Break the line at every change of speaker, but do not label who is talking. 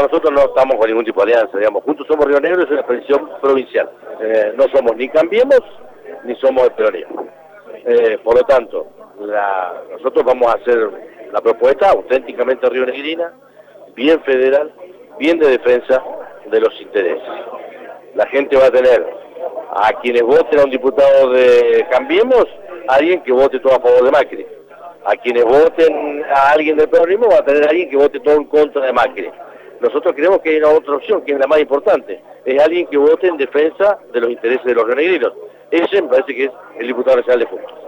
nosotros no estamos con ningún tipo de alianza, digamos. Juntos Somos Río Negro es una expresión provincial. No somos ni Cambiemos, ni somos el peronismo. Por lo tanto, nosotros vamos a hacer la propuesta auténticamente rionegrina, bien federal, bien de defensa de los intereses. La gente va a tener a quienes voten a un diputado de Cambiemos, alguien que vote todo a favor de Macri. A quienes voten a alguien del peronismo va a tener a alguien que vote todo en contra de Macri. Nosotros creemos que hay una otra opción, que es la más importante, es alguien que vote en defensa de los intereses de los rionegrinos. Ese me parece que es el diputado nacional de Juntos.